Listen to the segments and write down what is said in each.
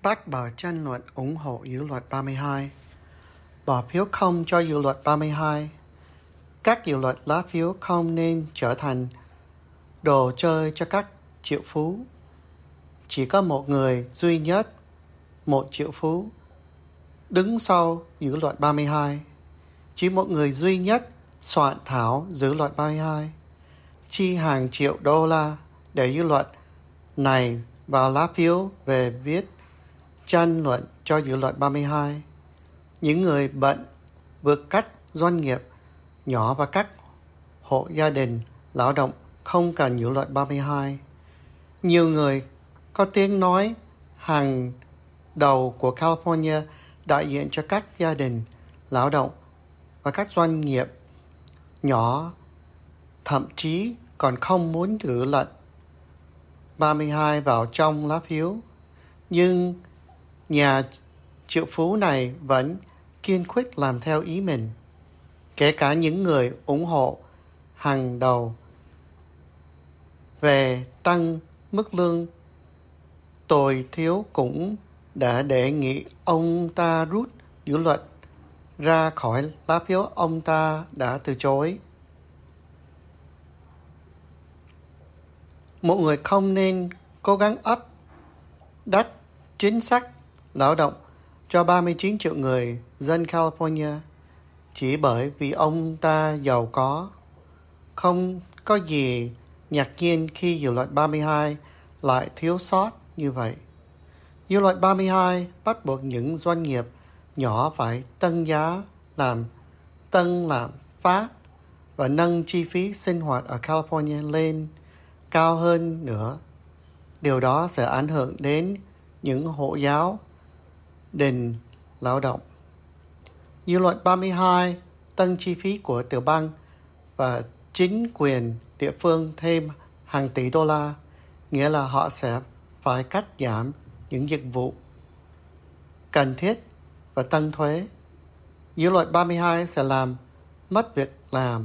Bác bỏ tranh luận ủng hộ dự luật 32. Bỏ phiếu không cho dự luật 32. Các dự luật lá phiếu không nên trở thành đồ chơi cho các triệu phú. Chỉ có một người duy nhất, một triệu phú, đứng sau dự luật 32. Chỉ một người duy nhất soạn thảo dự luật 32. Chi hàng triệu đô la để dự luật này vào lá phiếu về viết tranh luận cho dự luật 32. Những người bận vượt cách doanh nghiệp nhỏ và các hộ gia đình lao động không cần dự luật 32. Nhiều người có tiếng nói hàng đầu của California đại diện cho các gia đình lao động và các doanh nghiệp nhỏ thậm chí còn không muốn dự luật 32 vào trong lá phiếu. Nhưng nhà triệu phú này vẫn kiên quyết làm theo ý mình. Kể cả những người ủng hộ hàng đầu về tăng mức lương tối thiểu cũng đã đề nghị ông ta rút dự luật ra khỏi lá phiếu. Ông ta đã từ chối. Một người không nên cố gắng áp đặt chính sách lao động cho 39 triệu người dân California chỉ bởi vì ông ta giàu có. Không có gì ngạc nhiên khi dự luật 32 lại thiếu sót như vậy. Dự luật 32 bắt buộc những doanh nghiệp nhỏ phải tăng giá tăng lạm phát và nâng chi phí sinh hoạt ở California lên cao hơn nữa. Điều đó sẽ ảnh hưởng đến những hộ giáo đình lao động. Dự luật 32 tăng chi phí của tiểu bang và chính quyền địa phương thêm hàng tỷ đô la, nghĩa là họ sẽ phải cắt giảm những dịch vụ cần thiết và tăng thuế. Dự luật 32 sẽ làm mất việc làm,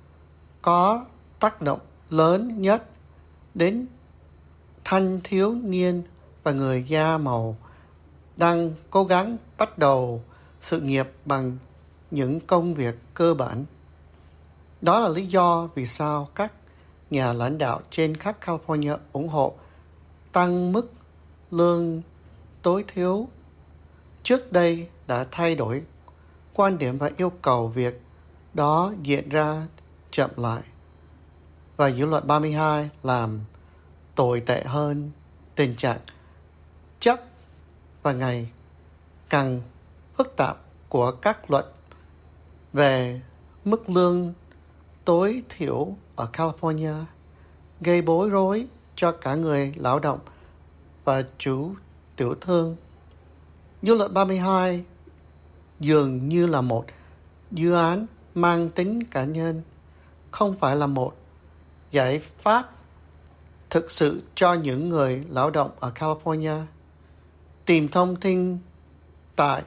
có tác động lớn nhất đến thanh thiếu niên và người da màu đang cố gắng bắt đầu sự nghiệp bằng những công việc cơ bản. Đó là lý do vì sao các nhà lãnh đạo trên khắp California ủng hộ tăng mức lương tối thiểu. Trước đây đã thay đổi quan điểm và yêu cầu việc đó diễn ra chậm lại. Và dự luật 32 làm tồi tệ hơn tình trạng chấp và ngày càng phức tạp của các luật về mức lương tối thiểu ở California, gây bối rối cho cả người lao động và chủ tiểu thương. Dự luật 32 dường như là một dự án mang tính cá nhân, không phải là một giải pháp thực sự cho những người lao động ở California. Tìm thông tin tại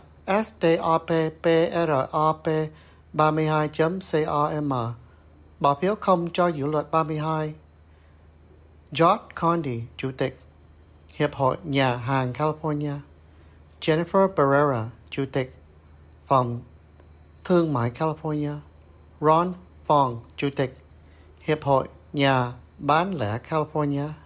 stopprop32.com. Bỏ phiếu không cho dự luật 32. George Conde, Chủ tịch Hiệp hội Nhà hàng California. Jennifer Barrera, Chủ tịch Phòng Thương mại California. Ron Fong, Chủ tịch Hiệp hội Nhà bán lẻ California.